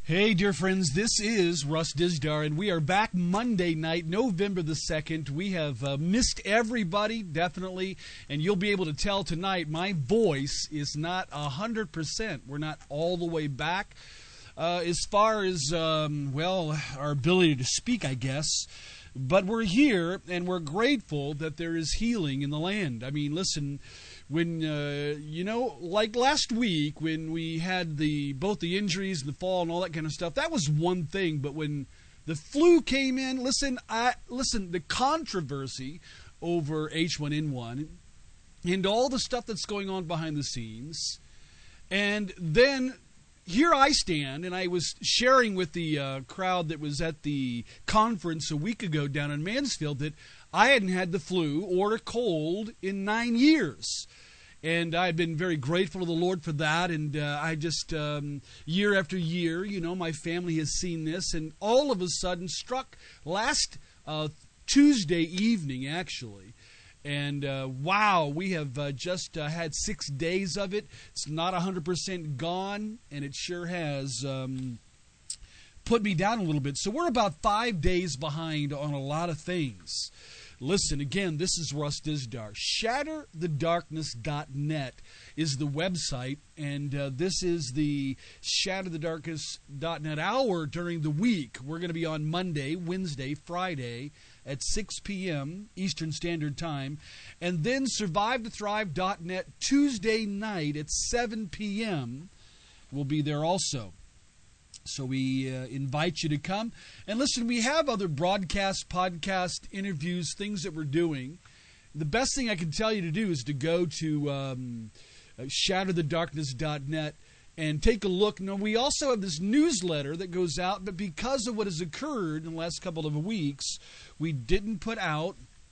Hey, dear friends, this is Russ Dizdar, and we are back Monday night, November the 2nd. We have missed everybody, definitely, and you'll be able to tell tonight my voice is not 100%. We're not all the way back as far as, our ability to speak, I guess. But we're here, and we're grateful that there is healing in the land. I mean, listen, when, like last week when we had both the injuries and the fall and all that kind of stuff, that was one thing. But when the flu came in, listen, the controversy over H1N1 and all the stuff that's going on behind the scenes, and then here I stand, and I was sharing with the crowd that was at the conference a week ago down in Mansfield that I hadn't had the flu or a cold in 9 years. And I've been very grateful to the Lord for that. And I just, year after year, my family has seen this. And all of a sudden, struck last Tuesday evening, actually. And wow, we have just had 6 days of it. It's not 100% gone, and it sure has put me down a little bit. So we're about 5 days behind on a lot of things. Listen, again, this is Russ Dizdar. ShatterTheDarkness.net is the website, and this is the ShatterTheDarkness.net hour during the week. We're going to be on Monday, Wednesday, Friday at 6 p.m. Eastern Standard Time, and then SurviveToThrive.net Tuesday night at 7 p.m. We'll be there also. So we invite you to come. And listen, we have other broadcast, podcast, interviews, things that we're doing. The best thing I can tell you to do is to go to ShatterTheDarkness.net and take a look. Now, we also have this newsletter that goes out, but because of what has occurred in the last couple of weeks, we didn't put out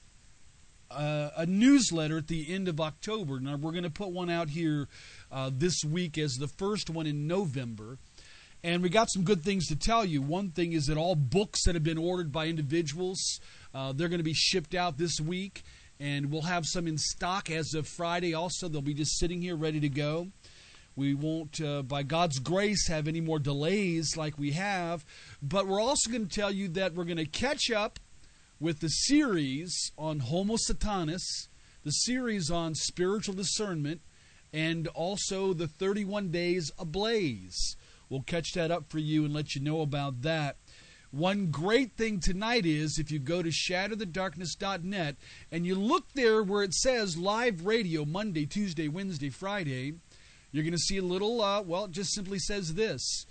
a newsletter at the end of October. Now, we're going to put one out here this week as the first one in November. And we got some good things to tell you. One thing is that all books that have been ordered by individuals, they're going to be shipped out this week. And we'll have some in stock as of Friday also. They'll be just sitting here ready to go. We won't, by God's grace, have any more delays like we have. But we're also going to tell you that we're going to catch up with the series on Homo Satanas, the series on spiritual discernment, and also the 31 Days Ablaze. We'll catch that up for you and let you know about that. One great thing tonight is if you go to ShatterTheDarkness.net and you look there where it says live radio Monday, Tuesday, Wednesday, Friday, you're going to see a little, it just simply says this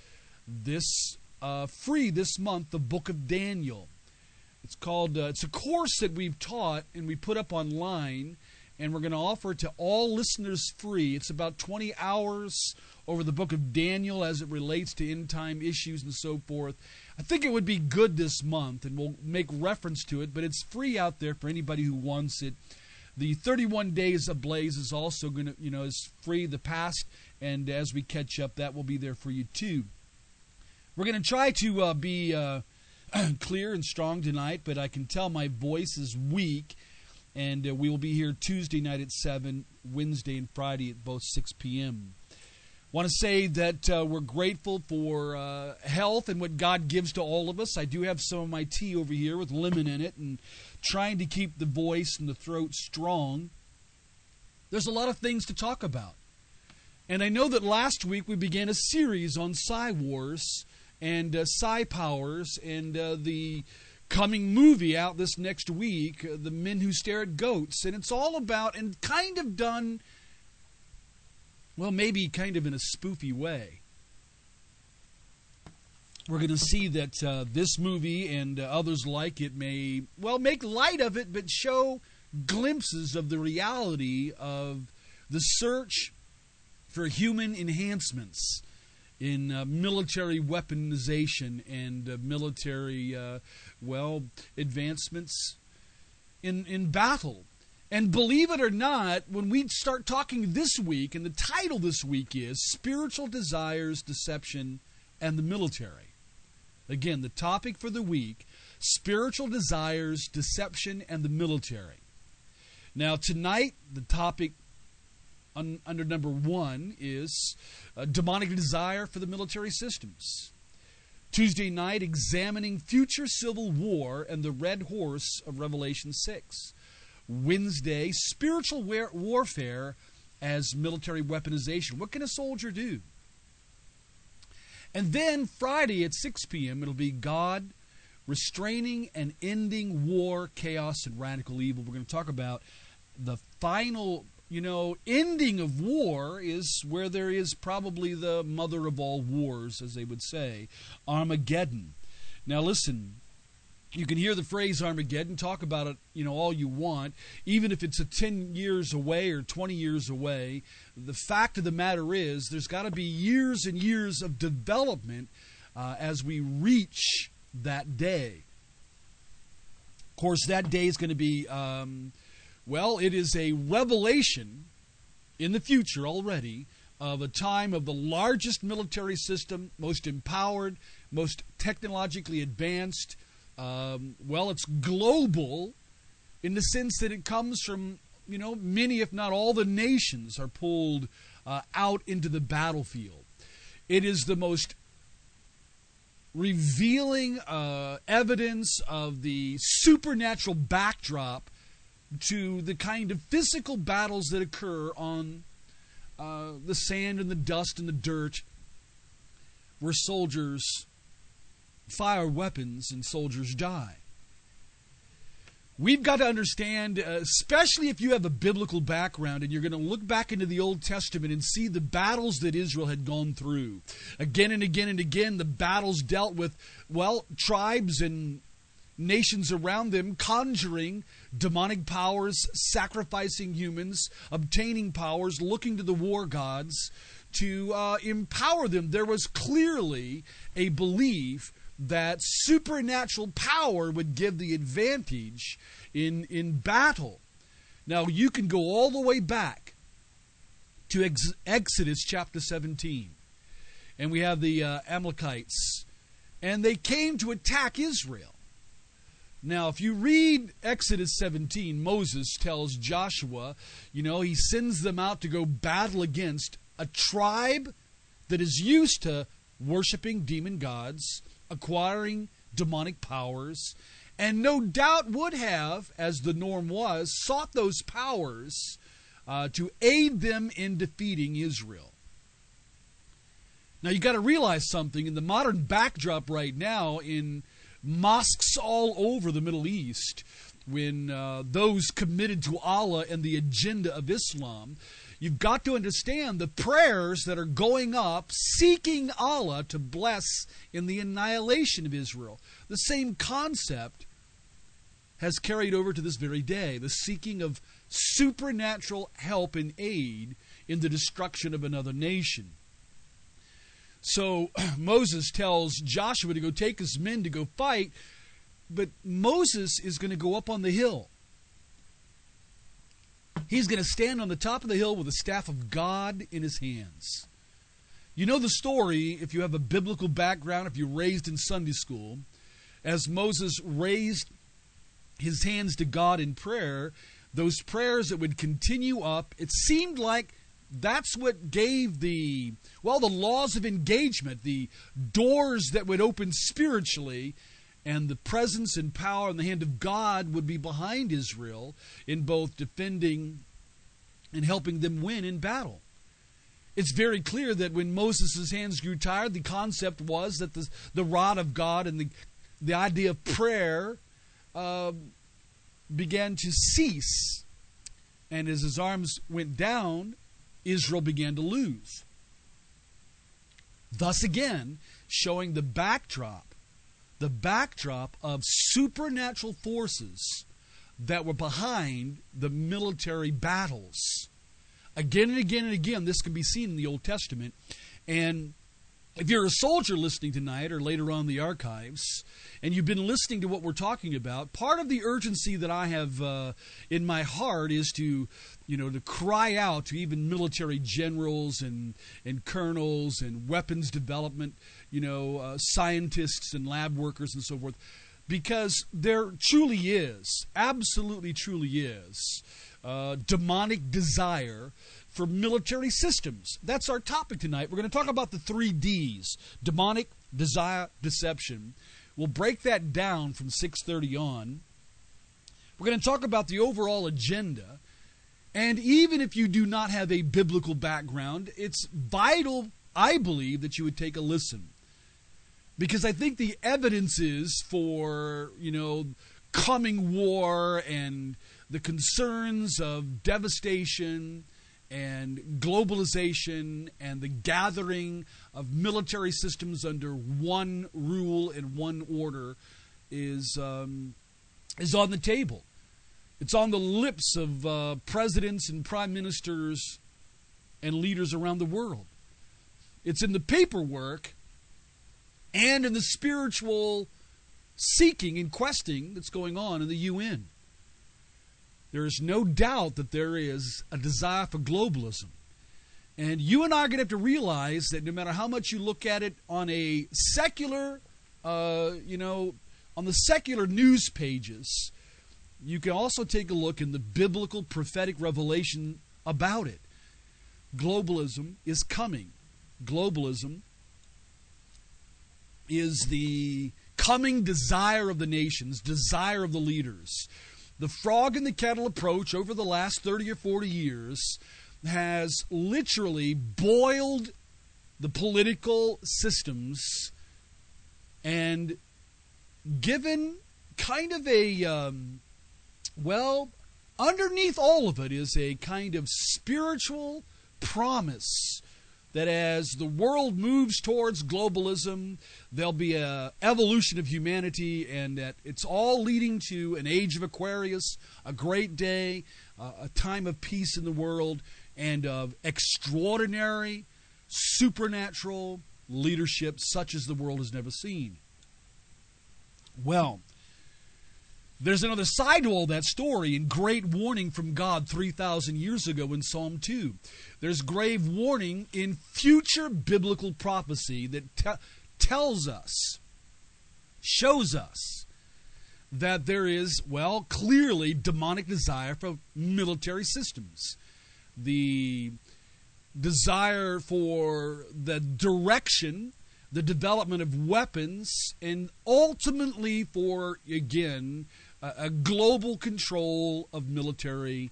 free this month, the Book of Daniel. It's called, it's a course that we've taught and we put up online, and we're going to offer it to all listeners free. It's about 20 hours over the book of Daniel as it relates to end-time issues and so forth. I think it would be good this month, and we'll make reference to it, but it's free out there for anybody who wants it. The 31 Days Ablaze is also going to, is free, the past, and as we catch up, that will be there for you too. We're going to try to be clear and strong tonight, but I can tell my voice is weak, and we will be here Tuesday night at 7, Wednesday and Friday at both 6 p.m. Want to say that we're grateful for health and what God gives to all of us. I do have some of my tea over here with lemon in it and trying to keep the voice and the throat strong. There's a lot of things to talk about. And I know that last week we began a series on Psi Wars and Psi Powers and the coming movie out this next week, The Men Who Stare at Goats. And it's all about, and kind of done, well, maybe kind of in a spoofy way. We're going to see that this movie and others like it may, make light of it, but show glimpses of the reality of the search for human enhancements in military weaponization and military, advancements in battle. And believe it or not, when we start talking this week, and the title this week is Spiritual Desires, Deception, and the Military. Again, the topic for the week, Spiritual Desires, Deception, and the Military. Now, tonight, the topic under number 1 is demonic desire for the military systems. Tuesday night, examining future civil war and the red horse of Revelation 6. Wednesday, spiritual warfare as military weaponization. What can a soldier do? And then Friday at 6 p.m., it'll be God restraining and ending war, chaos, and radical evil. We're going to talk about the final, ending of war is where there is probably the mother of all wars, as they would say, Armageddon. Now listen, you can hear the phrase Armageddon, talk about it, all you want, even if it's 10 years away or 20 years away. The fact of the matter is there's got to be years and years of development as we reach that day. Of course, that day is going to be, it is a revelation in the future already of a time of the largest military system, most empowered, most technologically advanced. It's global in the sense that it comes from, many, if not all, the nations are pulled out into the battlefield. It is the most revealing evidence of the supernatural backdrop to the kind of physical battles that occur on the sand and the dust and the dirt, where soldiers fire weapons and soldiers die. We've got to understand, especially if you have a biblical background and you're going to look back into the Old Testament and see the battles that Israel had gone through. Again and again and again, the battles dealt with, tribes and nations around them conjuring demonic powers, sacrificing humans, obtaining powers, looking to the war gods to empower them. There was clearly a belief that supernatural power would give the advantage in battle. Now, you can go all the way back to Exodus chapter 17. And we have the Amalekites. And they came to attack Israel. Now, if you read Exodus 17, Moses tells Joshua, he sends them out to go battle against a tribe that is used to worshiping demon gods, acquiring demonic powers, and no doubt would have, as the norm was, sought those powers to aid them in defeating Israel. Now you got to realize something. In the modern backdrop right now, in mosques all over the Middle East, when those committed to Allah and the agenda of Islam, you've got to understand the prayers that are going up seeking Allah to bless in the annihilation of Israel. The same concept has carried over to this very day, the seeking of supernatural help and aid in the destruction of another nation. So Moses tells Joshua to go take his men to go fight, but Moses is going to go up on the hill. He's going to stand on the top of the hill with the staff of God in his hands. You know the story, if you have a biblical background, if you're raised in Sunday school, as Moses raised his hands to God in prayer, those prayers that would continue up, it seemed like that's what gave the laws of engagement, the doors that would open spiritually, and the presence and power and the hand of God would be behind Israel in both defending and helping them win in battle. It's very clear that when Moses' hands grew tired, the concept was that the rod of God and the idea of prayer began to cease. And as his arms went down, Israel began to lose. Thus again, showing the backdrop of supernatural forces that were behind the military battles. Again and again and again, this can be seen in the Old Testament. And if you're a soldier listening tonight or later on in the archives, and you've been listening to what we're talking about, part of the urgency that I have in my heart is to cry out to even military generals and colonels and weapons development, scientists and lab workers and so forth, because there truly is, absolutely truly is, demonic desire for military systems. That's our topic tonight. We're going to talk about the 3 Ds: demonic, desire, deception. We'll break that down from 6:30 on. We're going to talk about the overall agenda. And even if you do not have a biblical background, it's vital, I believe, that you would take a listen. Because I think the evidence is for, coming war and the concerns of devastation and globalization and the gathering of military systems under one rule and one order is on the table. It's on the lips of presidents and prime ministers and leaders around the world. It's in the paperwork and in the spiritual seeking and questing that's going on in the UN. There is no doubt that there is a desire for globalism. And you and I are going to have to realize that no matter how much you look at it on a secular, on the secular news pages, you can also take a look in the biblical prophetic revelation about it. Globalism is coming. Globalism is the coming desire of the nations, desire of the leaders. The frog in the kettle approach over the last 30 or 40 years has literally boiled the political systems and given kind of a, underneath all of it is a kind of spiritual promise that as the world moves towards globalism, there'll be an evolution of humanity, and that it's all leading to an age of Aquarius, a great day, a time of peace in the world, and of extraordinary, supernatural leadership such as the world has never seen. Well, there's another side to all that story, and great warning from God 3,000 years ago in Psalm 2. There's grave warning in future biblical prophecy that tells us, shows us, that there is, clearly demonic desire for military systems. The desire for the direction, the development of weapons, and ultimately for, again, a global control of military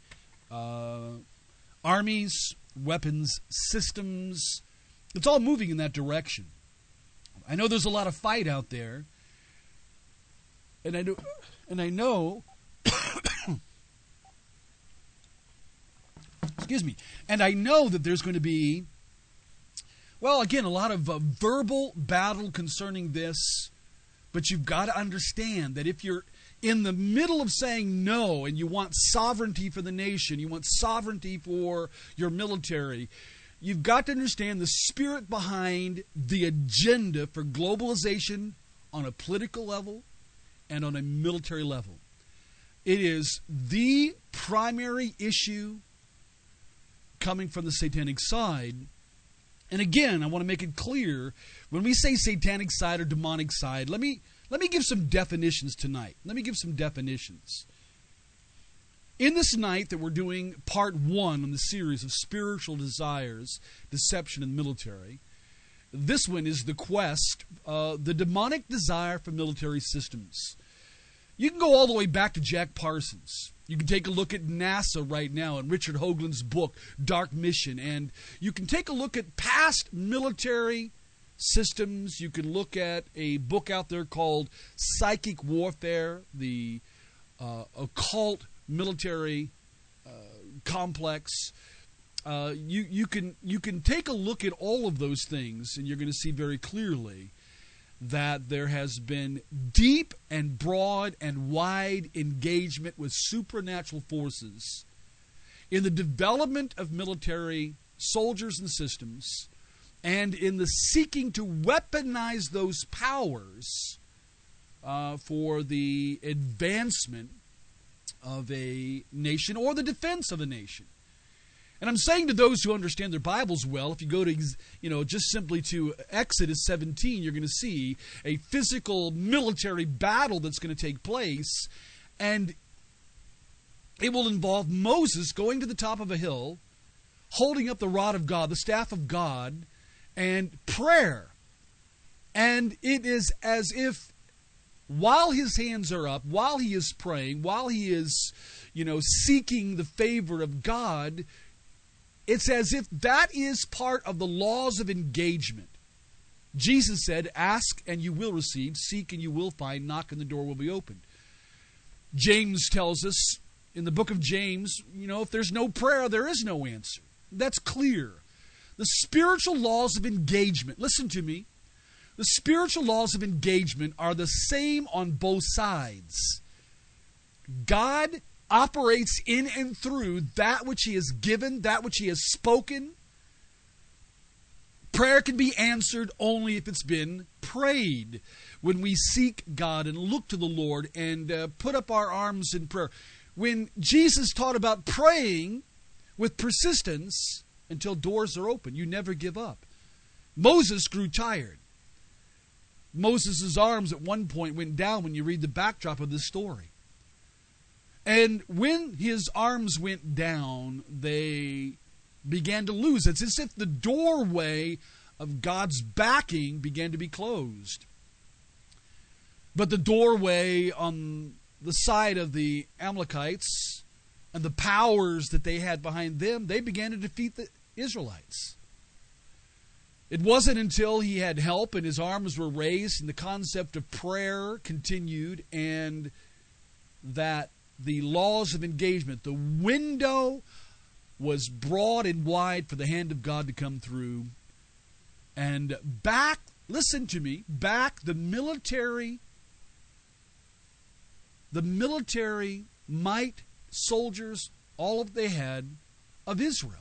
armies, weapons systems. It's all moving in that direction. I know there's a lot of fight out there, and I know excuse me, and I know that there's going to be, a lot of verbal battle concerning this, but you've got to understand that if you're in the middle of saying no and you want sovereignty for the nation, you want sovereignty for your military, you've got to understand the spirit behind the agenda for globalization on a political level and on a military level. It is the primary issue coming from the satanic side. And again, I want to make it clear, when we say satanic side or demonic side, let me give some definitions tonight. Let me give some definitions. In this night that we're doing part 1 in the series of spiritual desires, deception, and military, this one is the quest, the demonic desire for military systems. You can go all the way back to Jack Parsons. You can take a look at NASA right now and Richard Hoagland's book, Dark Mission. And you can take a look at past military systems. You can look at a book out there called Psychic Warfare, the occult military complex. You can take a look at all of those things, and you're going to see very clearly that there has been deep and broad and wide engagement with supernatural forces in the development of military soldiers and systems, and in the seeking to weaponize those powers for the advancement of a nation or the defense of a nation. And I'm saying to those who understand their Bibles well, if you go to, just simply to Exodus 17, you're going to see a physical military battle that's going to take place. And it will involve Moses going to the top of a hill, holding up the rod of God, the staff of God, and prayer. And it is as if while his hands are up, while he is praying, while he is, seeking the favor of God, it's as if that is part of the laws of engagement. Jesus said, ask and you will receive, seek and you will find, knock and the door will be opened. James tells us in the book of James, if there's no prayer, there is no answer. That's clear. The spiritual laws of engagement, listen to me, the spiritual laws of engagement are the same on both sides. God operates in and through that which he has given, that which he has spoken. Prayer can be answered only if it's been prayed. When we seek God and look to the Lord and put up our arms in prayer. When Jesus taught about praying with persistence until doors are open, you never give up. Moses grew tired. Moses' arms at one point went down when you read the backdrop of this story. And when his arms went down, they began to lose. It's as if the doorway of God's backing began to be closed. But the doorway on the side of the Amalekites and the powers that they had behind them, they began to defeat the Israelites. It wasn't until he had help and his arms were raised and the concept of prayer continued and that the laws of engagement, the window was broad and wide for the hand of God to come through. And back, listen to me, back the military might, soldiers, all of they had of Israel.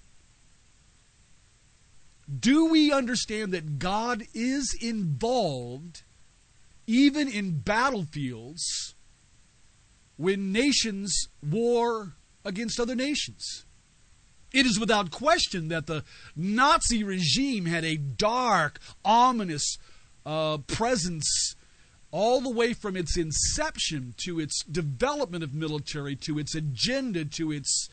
Do we understand that God is involved even in battlefields when nations war against other nations? It is without question that the Nazi regime had a dark, ominous presence all the way from its inception to its development of military, to its agenda, to its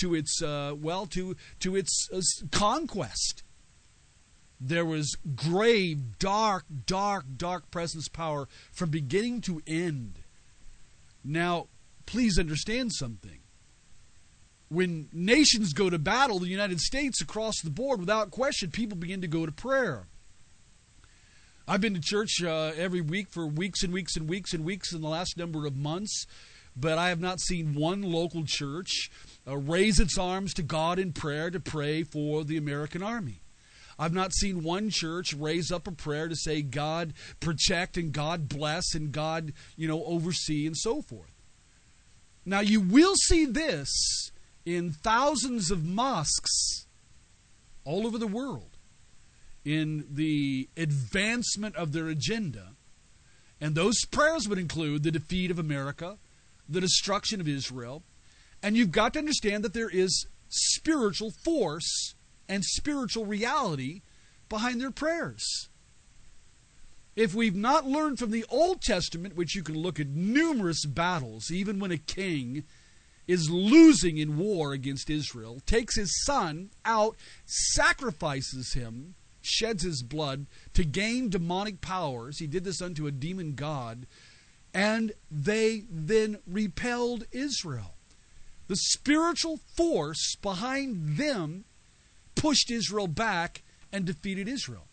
conquest. There was grave, dark presence power from beginning to end. Now, please understand something. When nations go to battle, the United States across the board, without question, people begin to go to prayer. I've been to church every week for weeks and weeks and weeks and weeks in the last number of months, but I have not seen one local church raise its arms to God in prayer to pray for the American army. I've not seen one church raise up a prayer to say God protect and God bless and God, oversee and so forth. Now you will see this in thousands of mosques all over the world in the advancement of their agenda. And those prayers would include the defeat of America, the destruction of Israel. And you've got to understand that there is spiritual force and spiritual reality behind their prayers. If we've not learned from the Old Testament, which you can look at numerous battles, even when a king is losing in war against Israel, takes his son out, sacrifices him, sheds his blood to gain demonic powers. He did this unto a demon god, and they then repelled Israel. The spiritual force behind them pushed Israel back and defeated Israel.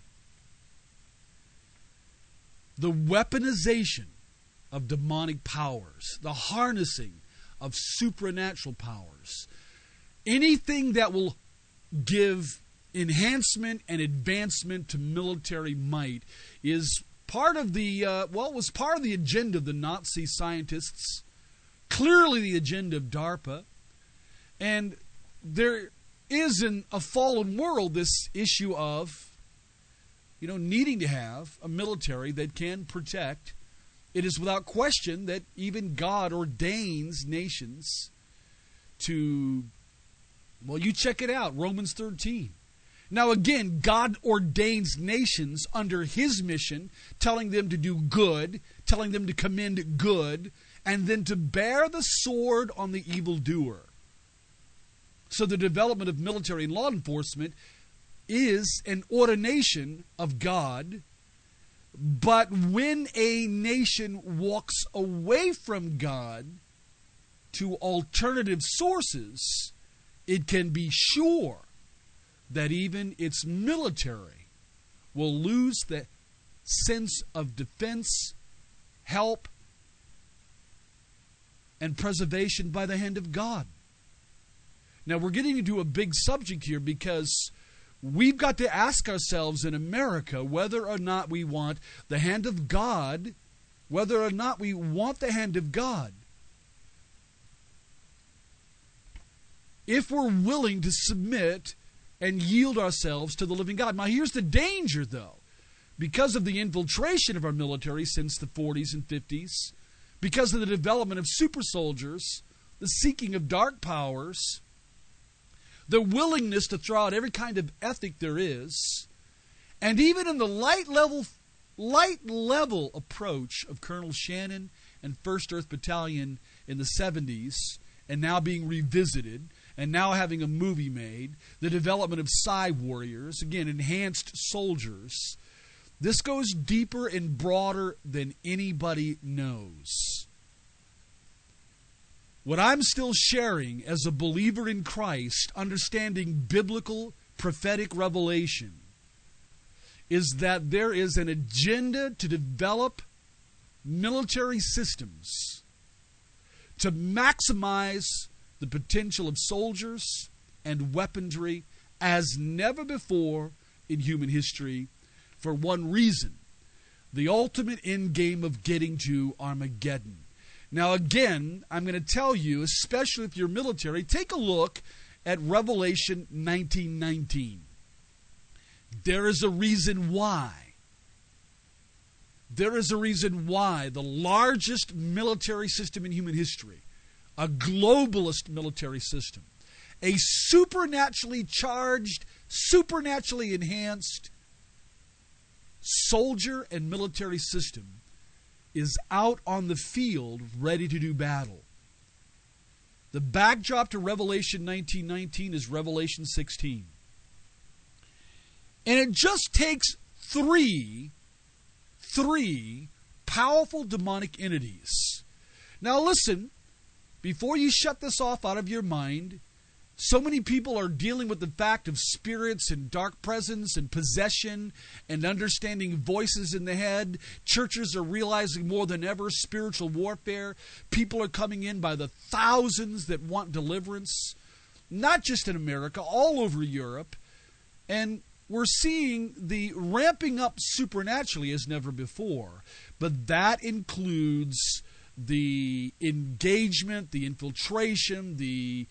The weaponization of demonic powers, the harnessing of supernatural powers, anything that will give enhancement and advancement to military might is part of the, it was part of the agenda of the Nazi scientists, clearly the agenda of DARPA, and there is in a fallen world this issue of, needing to have a military that can protect. It is without question that even God ordains nations to, you check it out, Romans 13. Now again, God ordains nations under his mission, telling them to do good, telling them to commend good, and then to bear the sword on the evildoer. So the development of military and law enforcement is an ordination of God But when a nation walks away from God to alternative sources, it can be sure that even its military will lose the sense of defense, help, and preservation by the hand of God. Now, we're getting into a big subject here because we've got to ask ourselves in America whether or not we want the hand of God, whether or not we want the hand of God. If we're willing to submit and yield ourselves to the living God. Now, here's the danger, though. Because of the infiltration of our military since the 40s and 50s, because of the development of super soldiers, the seeking of dark powers, the willingness to throw out every kind of ethic there is, and even in the light level approach of Colonel Shannon and 1st Earth Battalion in the 70s, and now being revisited, and now having a movie made, the development of Psy Warriors, again, enhanced soldiers, this goes deeper and broader than anybody knows. What I'm still sharing as a believer in Christ, understanding biblical prophetic revelation, is that there is an agenda to develop military systems to maximize the potential of soldiers and weaponry as never before in human history, for one reason: the ultimate end game of getting to Armageddon. Now again, I'm going to tell you, especially if you're military, take a look at Revelation 19:19. There is a reason why. There is a reason why the largest military system in human history, a globalist military system, a supernaturally charged, supernaturally enhanced soldier and military system, is out on the field ready to do battle. The backdrop to Revelation 19:19 is Revelation 16. And it just takes three powerful demonic entities. Now listen, before you shut this off out of your mind, so many people are dealing with the fact of spirits and dark presence and possession and understanding voices in the head. Churches are realizing more than ever spiritual warfare. People are coming in by the thousands that want deliverance, not just in America, all over Europe. And we're seeing the ramping up supernaturally as never before. But that includes the engagement, the infiltration, the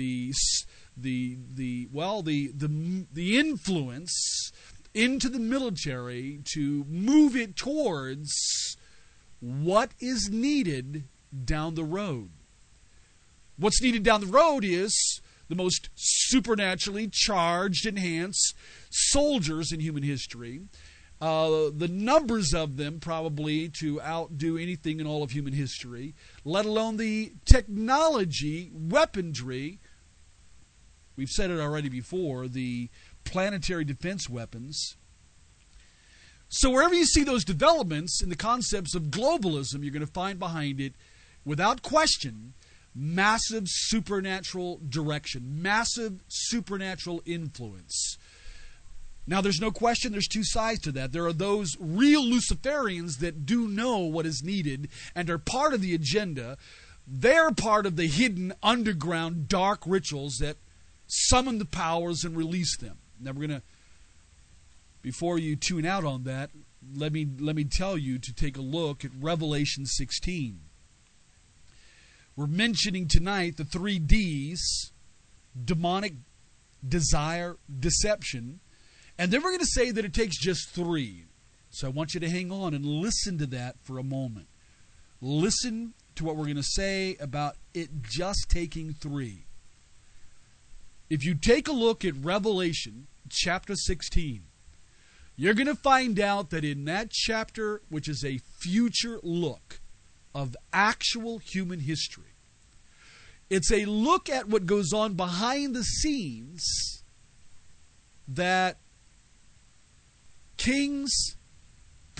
influence into the military to move it towards what is needed down the road. What's needed down the road is the most supernaturally charged, enhanced soldiers in human history. The numbers of them probably to outdo anything in all of human history, let alone the technology, weaponry. We've said it already before, the planetary defense weapons. So wherever you see those developments in the concepts of globalism, you're going to find behind it, without question, massive supernatural direction, massive supernatural influence. Now, there's no question there's two sides to that. There are those real Luciferians that do know what is needed and are part of the agenda. They're part of the hidden, underground, dark rituals that summon the powers and release them. Now, we're going to, before you tune out on that, let me tell you to take a look at Revelation 16. We're mentioning tonight the 3 Ds: demonic, desire, deception. And then we're going to say that it takes just 3. So I want you to hang on and listen to that for a moment. Listen to what we're going to say about it just taking 3. If you take a look at Revelation chapter 16, you're going to find out that in that chapter, which is a future look of actual human history, it's a look at what goes on behind the scenes that kings,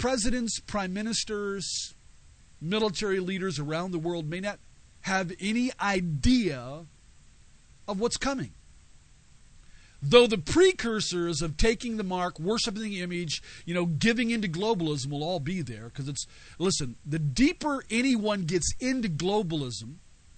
presidents, prime ministers, military leaders around the world may not have any idea of what's coming. Though the precursors of taking the mark, worshiping the image, giving into globalism will all be there. Because listen, the deeper anyone gets into globalism,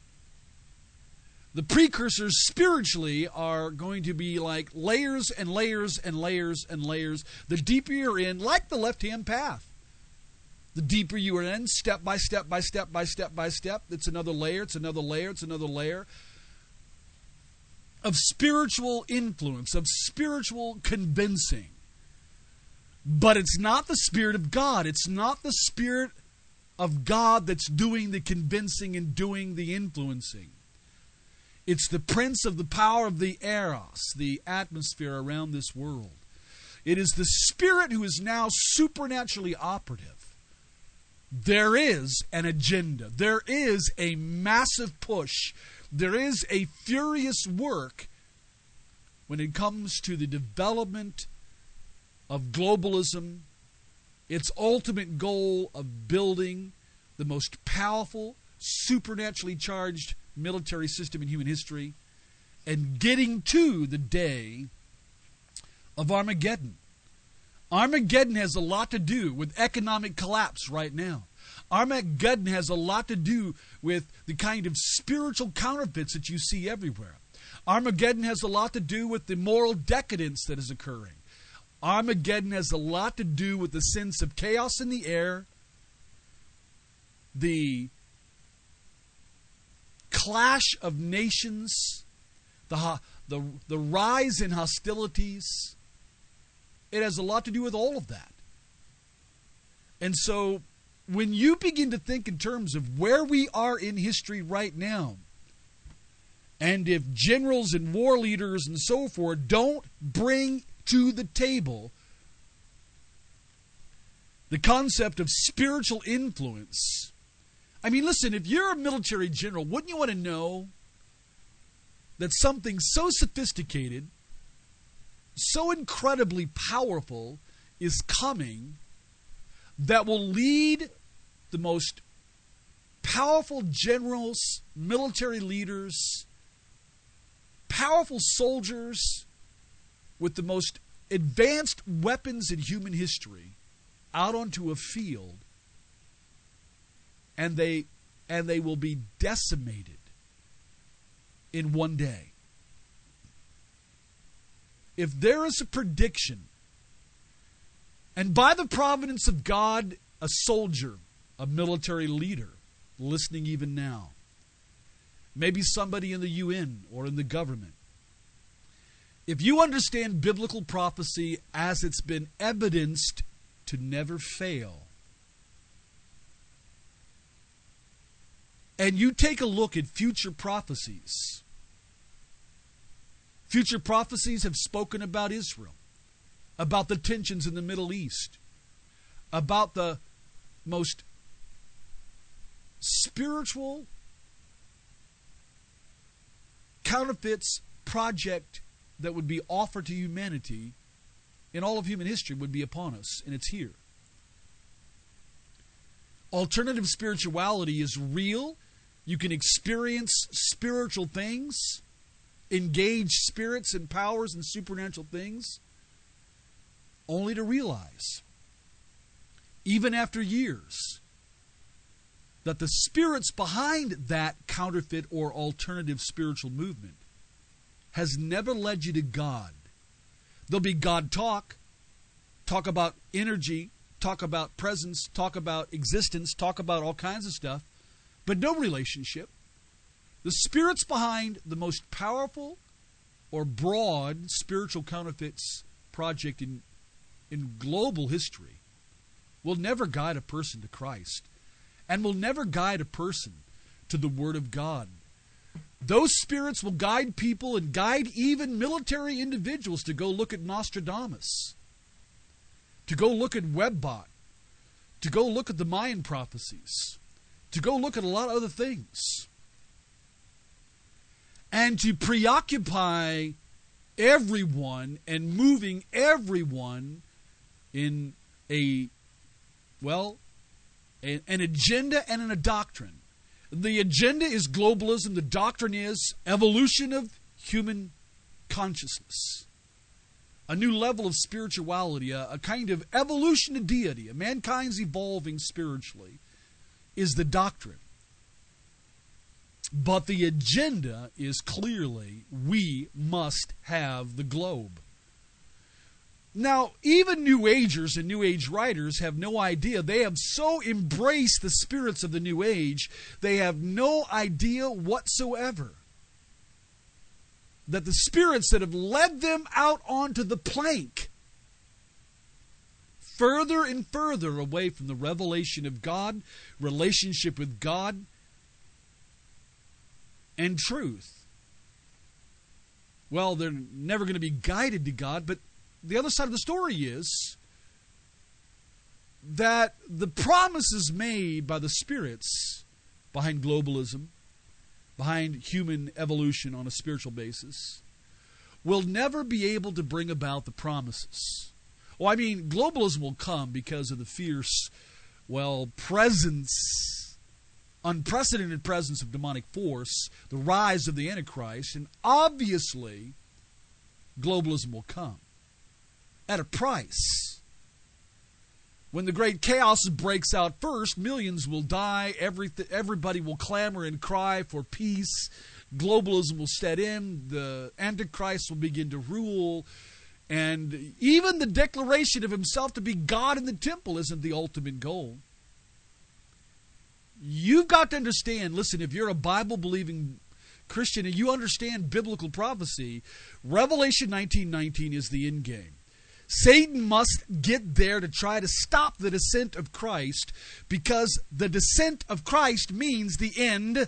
the precursors spiritually are going to be like layers and layers and layers and layers. The deeper you're in, like the left-hand path. The deeper you are in, step by step by step by step by step, it's another layer, it's another layer, it's another layer of spiritual influence, of spiritual convincing. But it's not the Spirit of God. It's not the Spirit of God that's doing the convincing and doing the influencing. It's the prince of the power of the eros, the atmosphere around this world. It is the Spirit who is now supernaturally operative. There is an agenda. There is a massive push. There is a furious work when it comes to the development of globalism, its ultimate goal of building the most powerful, supernaturally charged military system in human history, and getting to the day of Armageddon. Armageddon has a lot to do with economic collapse right now. Armageddon has a lot to do with the kind of spiritual counterfeits that you see everywhere. Armageddon has a lot to do with the moral decadence that is occurring. Armageddon has a lot to do with the sense of chaos in the air, the clash of nations, the rise in hostilities. It has a lot to do with all of that. And so when you begin to think in terms of where we are in history right now, and if generals and war leaders and so forth don't bring to the table the concept of spiritual influence. I mean, listen, if you're a military general, wouldn't you want to know that something so sophisticated, so incredibly powerful is coming that will lead the most powerful generals, military leaders, powerful soldiers with the most advanced weapons in human history out onto a field, and they will be decimated in one day. If there is a prediction, and by the providence of God, a soldier, a military leader, listening even now, maybe somebody in the UN or in the government, if you understand biblical prophecy as it's been evidenced to never fail, and you take a look at future prophecies have spoken about Israel, about the tensions in the Middle East, about the most spiritual counterfeits project that would be offered to humanity in all of human history would be upon us, and it's here. Alternative spirituality is real. You can experience spiritual things, engage spirits and powers and supernatural things, only to realize, even after years, that the spirits behind that counterfeit or alternative spiritual movement has never led you to God. There'll be God talk about energy, talk about presence, talk about existence, talk about all kinds of stuff, but no relationship. The spirits behind the most powerful or broad spiritual counterfeits project in global history will never guide a person to Christ, and will never guide a person to the Word of God. Those spirits will guide people and guide even military individuals to go look at Nostradamus, to go look at Webbot, to go look at the Mayan prophecies, to go look at a lot of other things, and to preoccupy everyone and moving everyone in a Well, an agenda and a doctrine. The agenda is globalism. The doctrine is evolution of human consciousness. A new level of spirituality, a kind of evolution of deity, mankind's evolving spiritually, is the doctrine. But the agenda is clearly we must have the globe. Now, even New Agers and New Age writers have no idea. They have so embraced the spirits of the New Age, they have no idea whatsoever that the spirits that have led them out onto the plank, further and further away from the revelation of God, relationship with God, and truth, well, they're never going to be guided to God. But the other side of the story is that the promises made by the spirits behind globalism, behind human evolution on a spiritual basis, will never be able to bring about the promises. Well, I mean, globalism will come because of the fierce, presence, unprecedented presence of demonic force, the rise of the Antichrist, and obviously, globalism will come at a price. When the great chaos breaks out first, millions will die, everybody will clamor and cry for peace, globalism will set in, the Antichrist will begin to rule, and even the declaration of himself to be God in the temple isn't the ultimate goal. You've got to understand, listen, if you're a Bible-believing Christian and you understand biblical prophecy, Revelation 19:19 is the end game. Satan must get there to try to stop the descent of Christ, because the descent of Christ means the end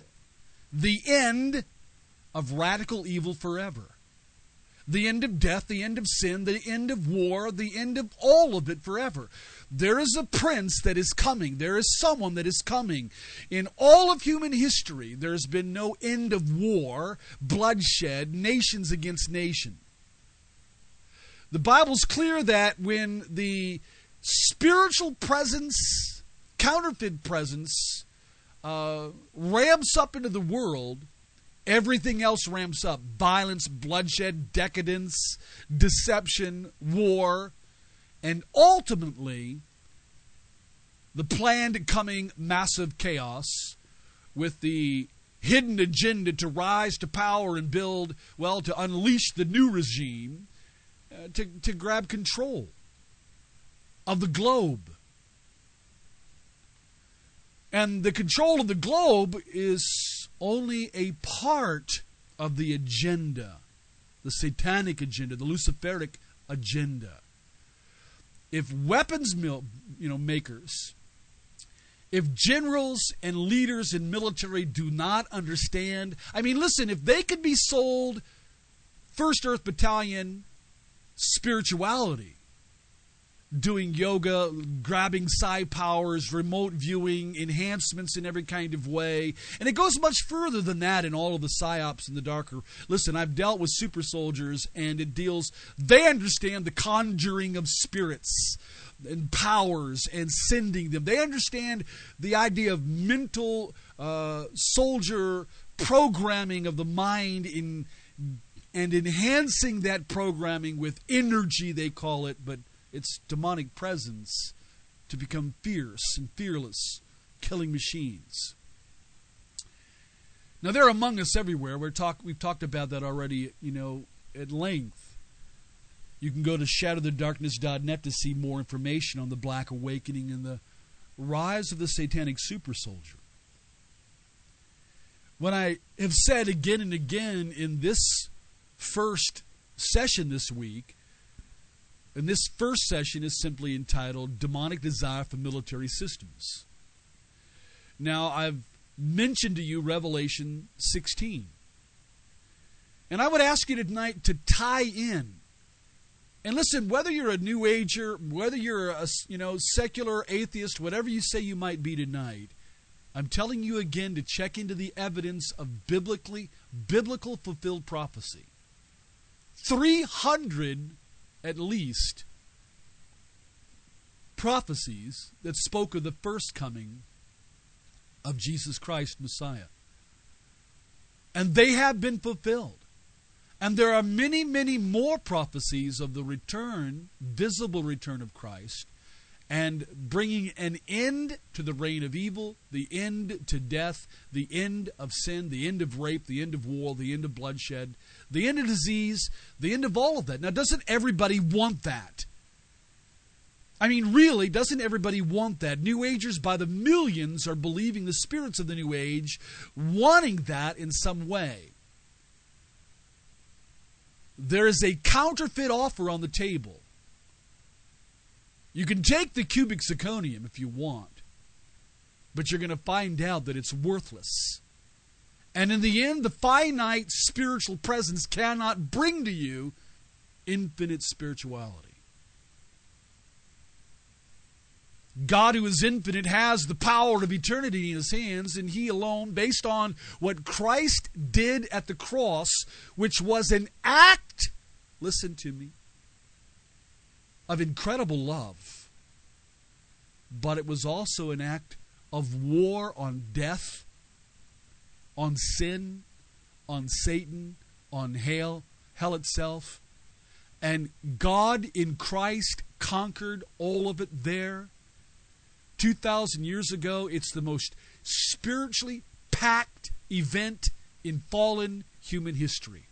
of radical evil forever. The end of death, the end of sin, the end of war, the end of all of it forever. There is a prince that is coming. There is someone that is coming. In all of human history, there has been no end of war, bloodshed, nations against nations. The Bible's clear that when the spiritual presence, counterfeit presence, ramps up into the world, everything else ramps up. Violence, bloodshed, decadence, deception, war, and ultimately the planned coming massive chaos with the hidden agenda to rise to power and build, to unleash the new regime, to grab control of the globe. And the control of the globe is only a part of the agenda, the satanic agenda, the Luciferic agenda. If weapons makers, if generals and leaders in military do not understand, listen, if they could be sold 1st Earth Battalion spirituality, doing yoga, grabbing psi powers, remote viewing, enhancements in every kind of way. And it goes much further than that in all of the psyops and the darker. Listen, I've dealt with super soldiers, and they understand the conjuring of spirits and powers and sending them. They understand the idea of mental soldier programming of the mind and enhancing that programming with energy, they call it, but it's demonic presence to become fierce and fearless, killing machines. Now, they're among us everywhere. We've talked about that already, at length. You can go to shadowthedarkness.net to see more information on the Black Awakening and the rise of the satanic super soldier. When I have said again and again in this first session this week, and this first session is simply entitled Demonic Desire for Military Systems. Now, I've mentioned to you Revelation 16. And I would ask you tonight to tie in. And listen, whether you're a New Ager, whether you're a secular atheist, whatever you say you might be tonight, I'm telling you again to check into the evidence of biblical fulfilled prophecy. 300 at least prophecies that spoke of the first coming of Jesus Christ, Messiah. And they have been fulfilled. And there are many, many more prophecies of the return, visible return of Christ, and bringing an end to the reign of evil, the end to death, the end of sin, the end of rape, the end of war, the end of bloodshed, the end of disease, the end of all of that. Now, doesn't everybody want that? I mean, really, doesn't everybody want that? New Agers by the millions are believing the spirits of the New Age, wanting that in some way. There is a counterfeit offer on the table. You can take the cubic zirconium if you want, but you're going to find out that it's worthless. And in the end, the finite spiritual presence cannot bring to you infinite spirituality. God, who is infinite, has the power of eternity in His hands, and He alone, based on what Christ did at the cross, which was an act, listen to me, of incredible love, but it was also an act of war on death, on sin, on Satan, on hell itself. And God in Christ conquered all of it there. 2,000 years ago, it's the most spiritually packed event in fallen human history.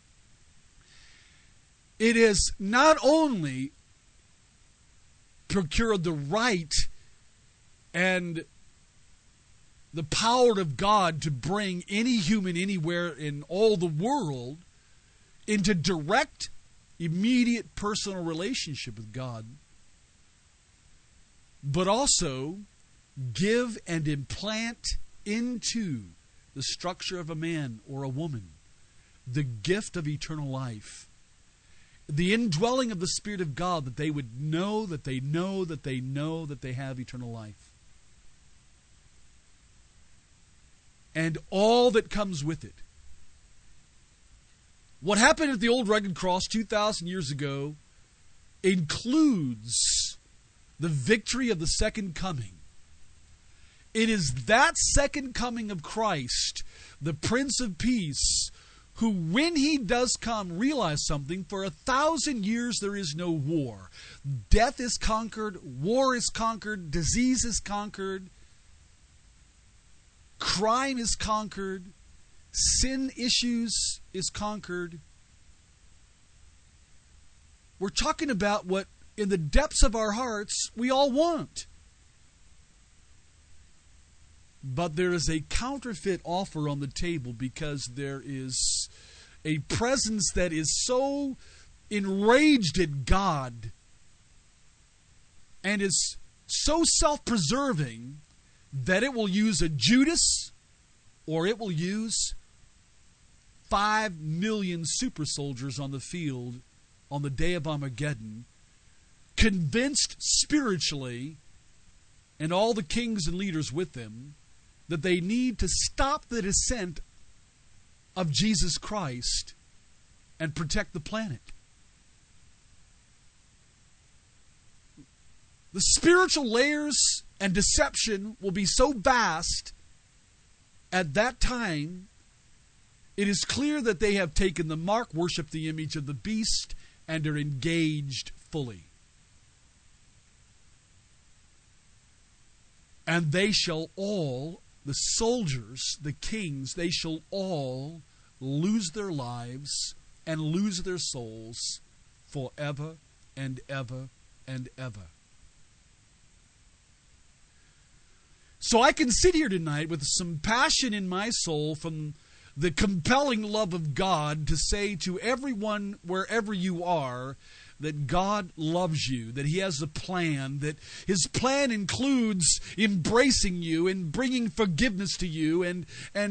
It has not only procured the right and the power of God to bring any human anywhere in all the world into direct, immediate personal relationship with God, but also give and implant into the structure of a man or a woman the gift of eternal life, the indwelling of the Spirit of God, that they would know that they know that they know that they have eternal life. And all that comes with it. What happened at the old rugged cross 2,000 years ago includes the victory of the second coming. It is that second coming of Christ, the Prince of Peace, who, when He does come, realize something. For 1,000 years there is no war. Death is conquered, war is conquered, disease is conquered, crime is conquered, sin issues is conquered. We're talking about what, in the depths of our hearts, we all want. But there is a counterfeit offer on the table because there is a presence that is so enraged at God and is so self-preserving that it will use a Judas or it will use 5 million super soldiers on the field on the day of Armageddon, convinced spiritually, and all the kings and leaders with them, that they need to stop the descent of Jesus Christ and protect the planet. The spiritual layers and deception will be so vast at that time, it is clear that they have taken the mark, worshiped the image of the beast, and are engaged fully. And they shall all, the soldiers, the kings, they shall all lose their lives and lose their souls forever and ever and ever. So I can sit here tonight with some passion in my soul from the compelling love of God to say to everyone, wherever you are, that God loves you, that He has a plan, that His plan includes embracing you and bringing forgiveness to you and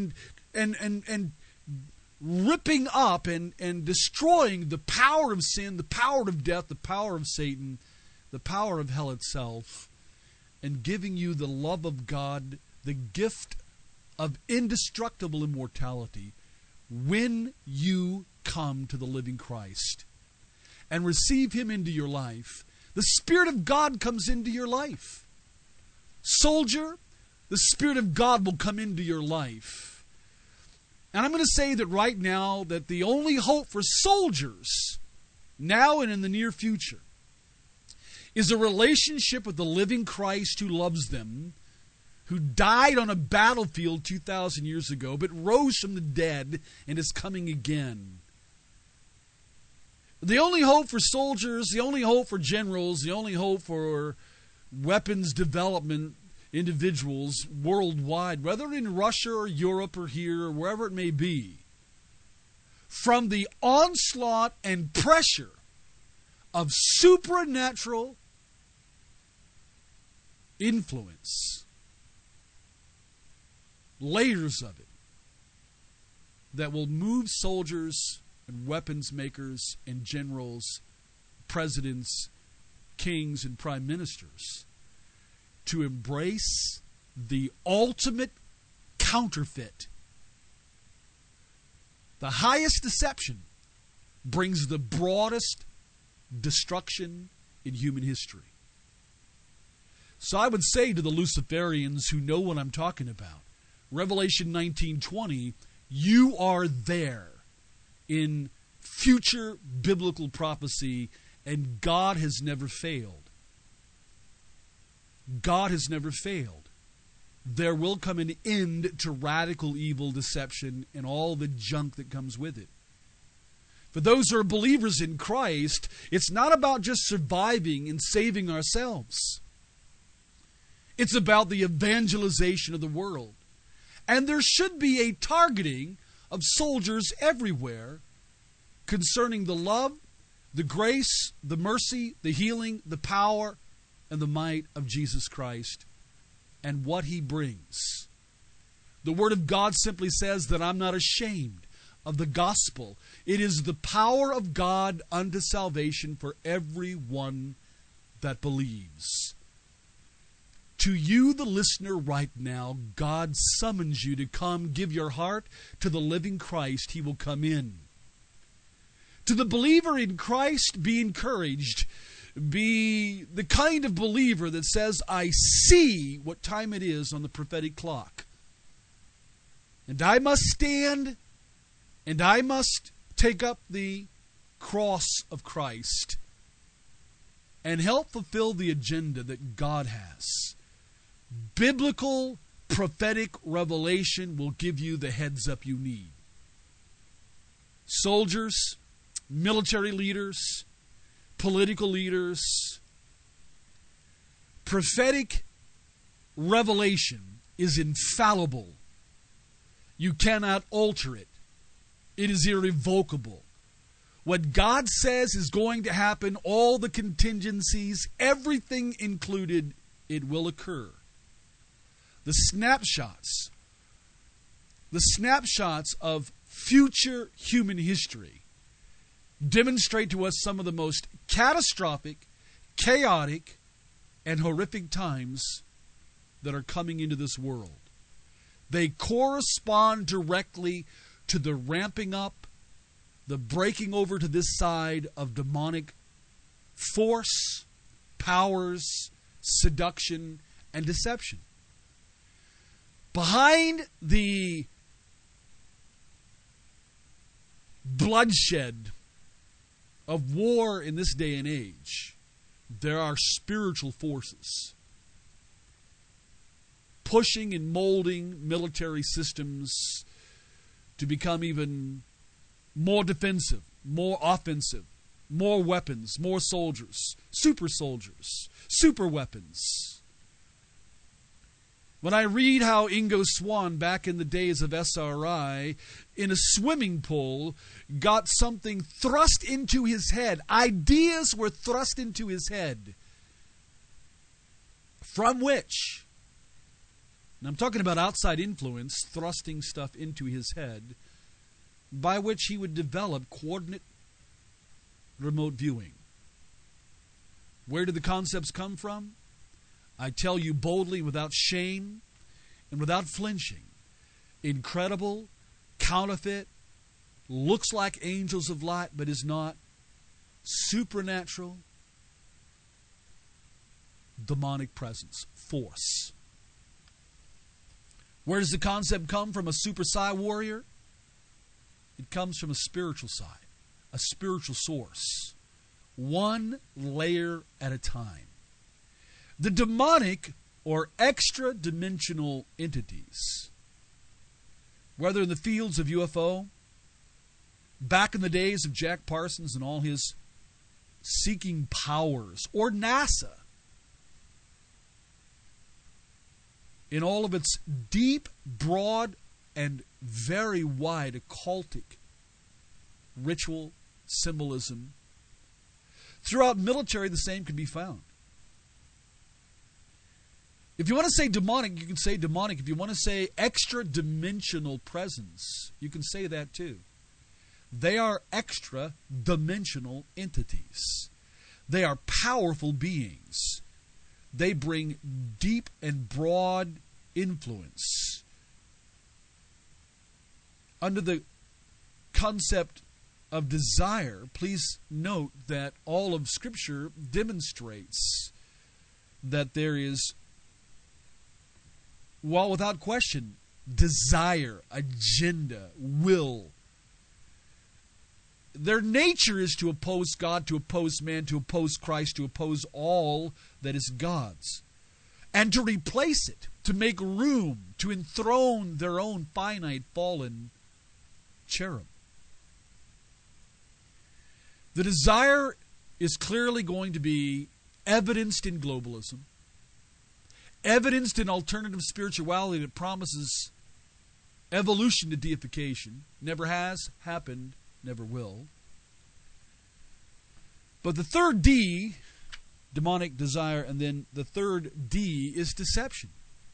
ripping up and destroying the power of sin, the power of death, the power of Satan, the power of hell itself, and giving you the love of God, the gift of indestructible immortality when you come to the living Christ and receive Him into your life. the Spirit of God comes into your life. Soldier, the Spirit of God will come into your life. And I'm going to say that right now that the only hope for soldiers, now and in the near future, is a relationship with the living Christ who loves them, who died on a battlefield 2,000 years ago, but rose from the dead and is coming again. The only hope for soldiers, the only hope for generals, the only hope for weapons development individuals worldwide, whether in Russia or Europe or here or wherever it may be, from the onslaught and pressure of supernatural influence, layers of it, that will move soldiers and weapons makers and generals, presidents, kings, and prime ministers to embrace the ultimate counterfeit. The highest deception brings the broadest destruction in human history. So I would say to the Luciferians who know what I'm talking about, Revelation 19:20, you are there in future biblical prophecy, and God has never failed. God has never failed. There will come an end to radical evil, deception, and all the junk that comes with it. For those who are believers in Christ, it's not about just surviving and saving ourselves. It's about the evangelization of the world. And there should be a targeting of soldiers everywhere concerning the love, the grace, the mercy, the healing, the power, and the might of Jesus Christ and what He brings. The Word of God simply says that I'm not ashamed of the gospel. It is the power of God unto salvation for everyone that believes. To you, the listener, right now, God summons you to come give your heart to the living Christ. He will come in. To the believer in Christ, be encouraged. Be the kind of believer that says, I see what time it is on the prophetic clock. And I must stand, and I must take up the cross of Christ and help fulfill the agenda that God has. Biblical prophetic revelation will give you the heads up you need. Soldiers, military leaders, political leaders, prophetic revelation is infallible. You cannot alter it. It is irrevocable. What God says is going to happen, all the contingencies, everything included, it will occur. The snapshots of future human history demonstrate to us some of the most catastrophic, chaotic, and horrific times that are coming into this world. They correspond directly to the ramping up, the breaking over to this side of demonic force, powers, seduction, and deception. Behind the bloodshed of war in this day and age, there are spiritual forces pushing and molding military systems to become even more defensive, more offensive, more weapons, more soldiers, super weapons. When I read how Ingo Swann, back in the days of SRI, in a swimming pool, got something thrust into his head, ideas were thrust into his head, from which, and I'm talking about outside influence, thrusting stuff into his head, by which he would develop coordinate remote viewing. Where did the concepts come from? I tell you boldly, without shame and without flinching, incredible, counterfeit, looks like angels of light but is not, supernatural, demonic presence, force. Where does the concept come from? A super psi warrior? It comes from a spiritual side, a spiritual source, one layer at a time. The demonic or extra-dimensional entities, whether in the fields of UFO, back in the days of Jack Parsons and all his seeking powers, or NASA, in all of its deep, broad, and very wide occultic ritual, symbolism. Throughout military, the same can be found. If you want to say demonic, you can say demonic. If you want to say extra-dimensional presence, you can say that too. They are extra-dimensional entities. They are powerful beings. They bring deep and broad influence. Under the concept of desire, please note that all of Scripture demonstrates that there is, well, without question, desire, agenda, will. Their nature is to oppose God, to oppose man, to oppose Christ, to oppose all that is God's, and to replace it, to make room, to enthrone their own finite, fallen cherub. The desire is clearly going to be evidenced in globalism, evidenced in alternative spirituality that promises evolution to deification. Never has happened, never will. But the third D, demonic desire, and then the third D is deception.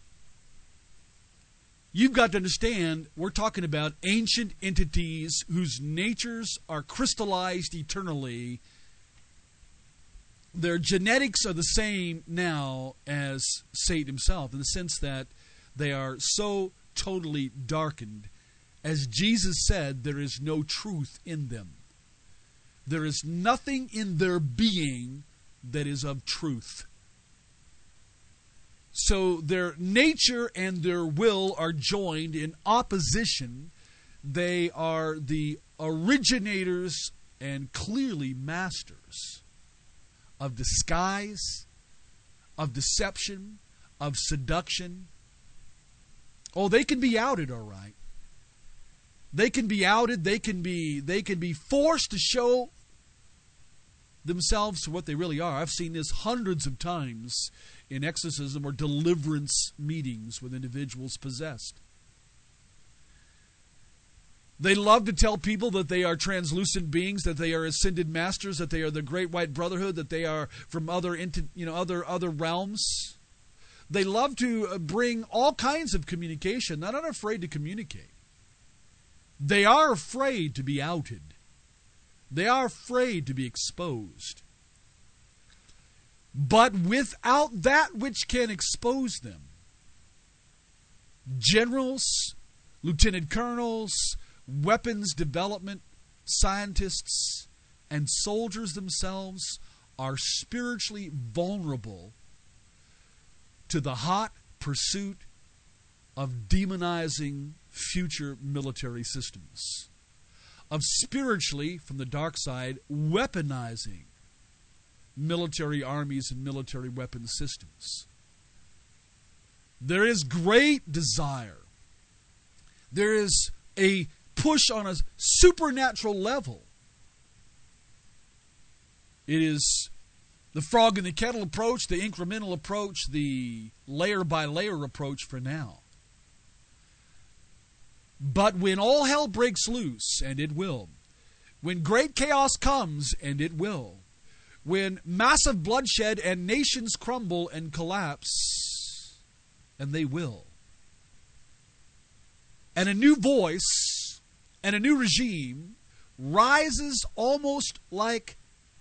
You've got to understand, we're talking about ancient entities whose natures are crystallized eternally. Their genetics are the same now as Satan himself, in the sense that they are so totally darkened. As Jesus said, there is no truth in them. There is nothing in their being that is of truth. So their nature and their will are joined in opposition. They are the originators and clearly masters of disguise, of deception, of seduction. Oh, they can be outed, all right. They can be outed. They can be forced to show themselves for what they really are. I've seen this hundreds of times in exorcism or deliverance meetings with individuals possessed. They love to tell people that they are translucent beings, that they are ascended masters, that they are the Great White Brotherhood, that they are from other realms. They love to bring all kinds of communication. They're not afraid to communicate. They are afraid to be outed. They are afraid to be exposed. But without that which can expose them, generals, lieutenant colonels, weapons development scientists, and soldiers themselves are spiritually vulnerable to the hot pursuit of demonizing future military systems, of spiritually, from the dark side, weaponizing military armies and military weapon systems. There is great desire. There is a push on a supernatural level. It is the frog in the kettle approach, the incremental approach, the layer by layer approach for now. But when all hell breaks loose, and it will, when great chaos comes, and it will, when massive bloodshed and nations crumble and collapse, and they will, and a new voice and a new regime rises almost like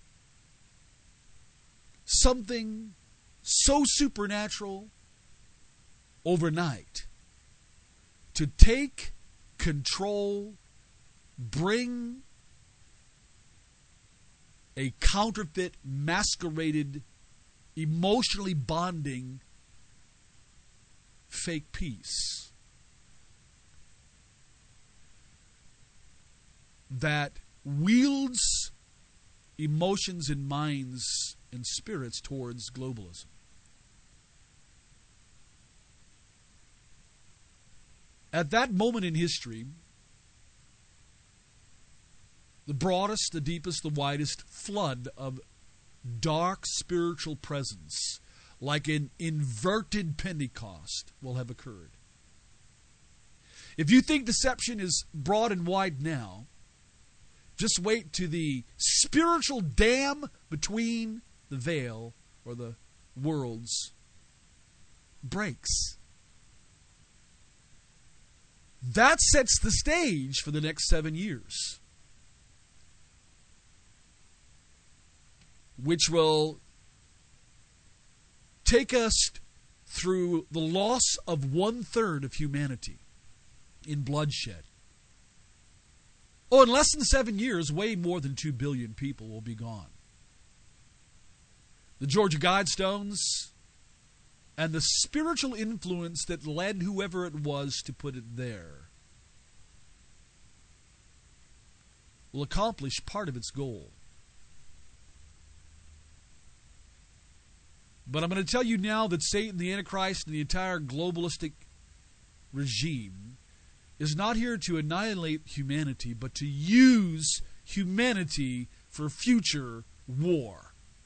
something so supernatural overnight to take control, bring a counterfeit, masqueraded emotionally bonding fake peace that wields emotions and minds and spirits towards globalism. At that moment in history, the broadest, the deepest, the widest flood of dark spiritual presence, like an inverted Pentecost, will have occurred. If you think deception is broad and wide now, just wait till the spiritual dam between the veil, or the worlds, breaks. That sets the stage for the next 7 years, which will take us through the loss of 1/3 of humanity in bloodshed. Oh, in less than 7 years, way more than 2 billion people will be gone. The Georgia Guidestones and the spiritual influence that led whoever it was to put it there will accomplish part of its goal. But I'm going to tell you now that Satan, the Antichrist, and the entire globalistic regime is not here to annihilate humanity, but to use humanity for future war.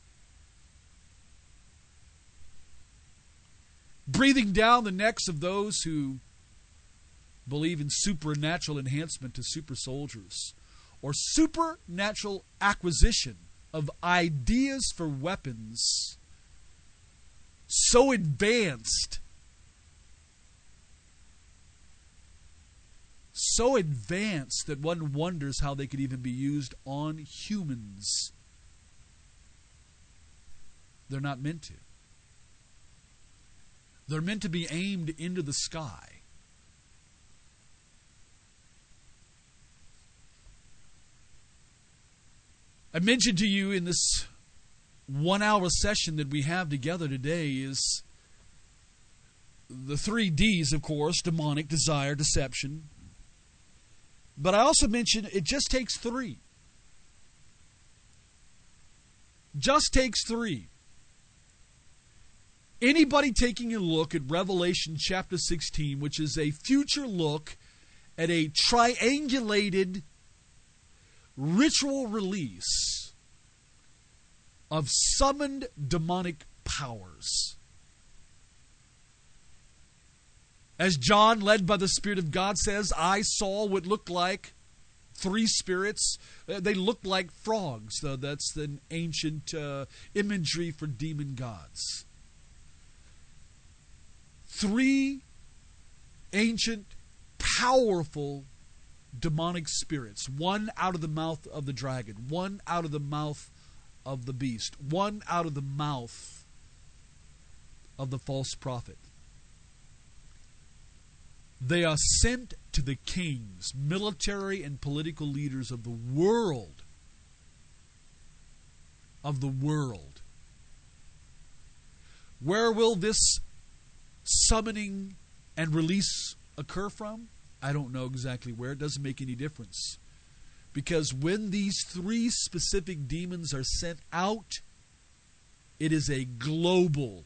Breathing down the necks of those who believe in supernatural enhancement to super soldiers, or supernatural acquisition of ideas for weapons so advanced that one wonders how they could even be used on humans. They're not meant to. They're meant to be aimed into the sky. I mentioned to you in this 1-hour session that we have together today is the 3 Ds, of course: demonic, desire, deception. But I also mentioned it just takes 3. Just takes 3. Anybody taking a look at Revelation chapter 16, which is a future look at a triangulated ritual release of summoned demonic powers. As John, led by the Spirit of God, says, I saw what looked like 3 spirits. They looked like frogs, though. That's an ancient imagery for demon gods. 3 ancient, powerful demonic spirits. 1 out of the mouth of the dragon. 1 out of the mouth of the beast. 1 out of the mouth of the false prophet. They are sent to the kings, military and political leaders of the world. Of the world. Where will this summoning and release occur from? I don't know exactly where. It doesn't make any difference. Because when these 3 specific demons are sent out, it is a global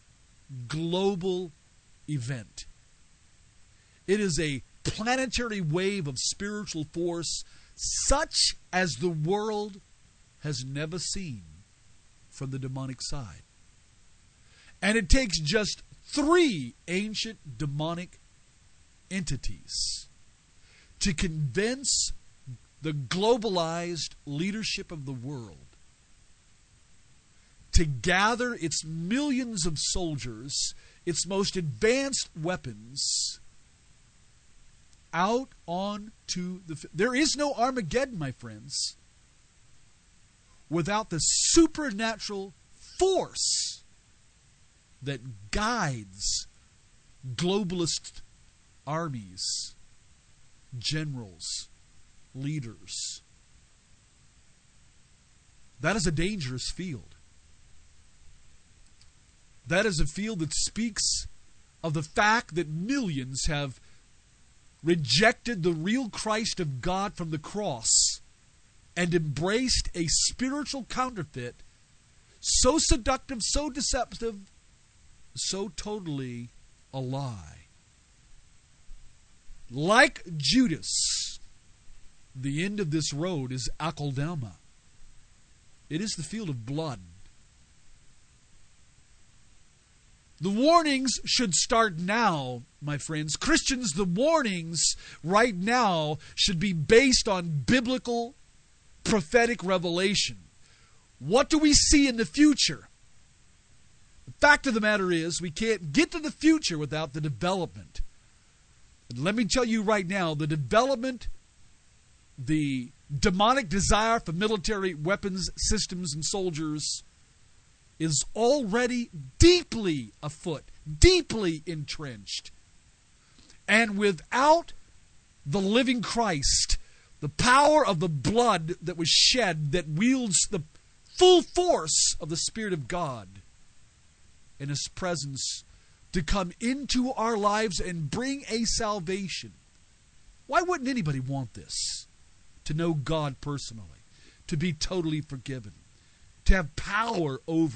event. It is a planetary wave of spiritual force such as the world has never seen from the demonic side. And it takes just 3 ancient demonic entities to convince the globalized leadership of the world to gather its millions of soldiers, its most advanced weapons, out onto the... There is no Armageddon, my friends, without the supernatural force that guides globalist armies, generals, leaders. That is a dangerous field. That is a field that speaks of the fact that millions have rejected the real Christ of God from the cross and embraced a spiritual counterfeit so seductive, so deceptive, so totally a lie. Like Judas, the end of this road is Akeldama. It is the field of blood. The warnings should start now, my friends. Christians, the warnings right now should be based on biblical prophetic revelation. What do we see in the future? The fact of the matter is, we can't get to the future without the development. And let me tell you right now, the development, the demonic desire for military weapons, systems, and soldiers is already deeply afoot, deeply entrenched. And without the living Christ, the power of the blood that was shed that wields the full force of the Spirit of God and His presence to come into our lives and bring a salvation. Why wouldn't anybody want this? To know God personally, to be totally forgiven, to have power over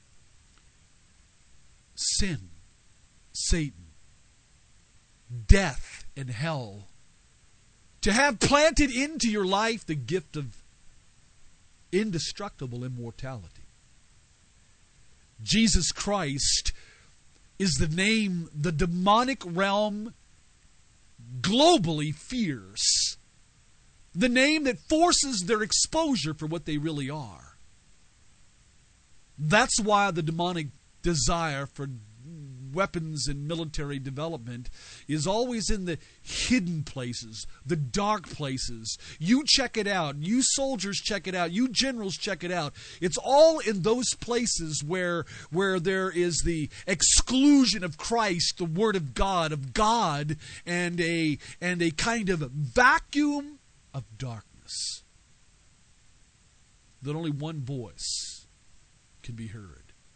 sin, Satan, death, and hell, to have planted into your life the gift of indestructible immortality. Jesus Christ is the name the demonic realm globally fears. The name that forces their exposure for what they really are. That's why the demonic desire for weapons and military development is always in the hidden places, the dark places. You check it out. You soldiers check it out. You generals check it out. It's all in those places where there is the exclusion of Christ, the Word of God, and a kind of vacuum of darkness that only one voice can be heard.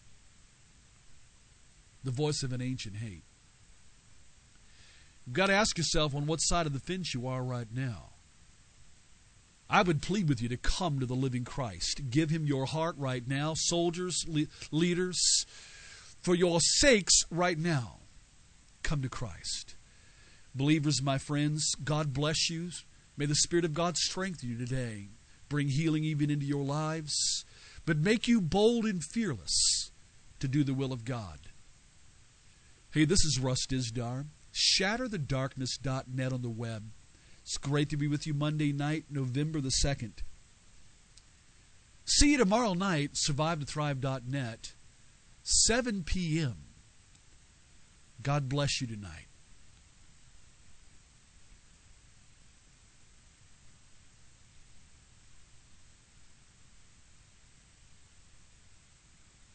The voice of an ancient hate. You've got to ask yourself on what side of the fence you are right now. I would plead with you to come to the living Christ. Give Him your heart right now. Soldiers, leaders, for your sakes right now, come to Christ. Believers, my friends, God bless you. May the Spirit of God strengthen you today. Bring healing even into your lives. But make you bold and fearless to do the will of God. Hey, this is Russ Dizdar. ShatterTheDarkness.net on the web. It's great to be with you Monday night, November the 2nd. See you tomorrow night, SurviveToThrive.net, 7 p.m. God bless you tonight.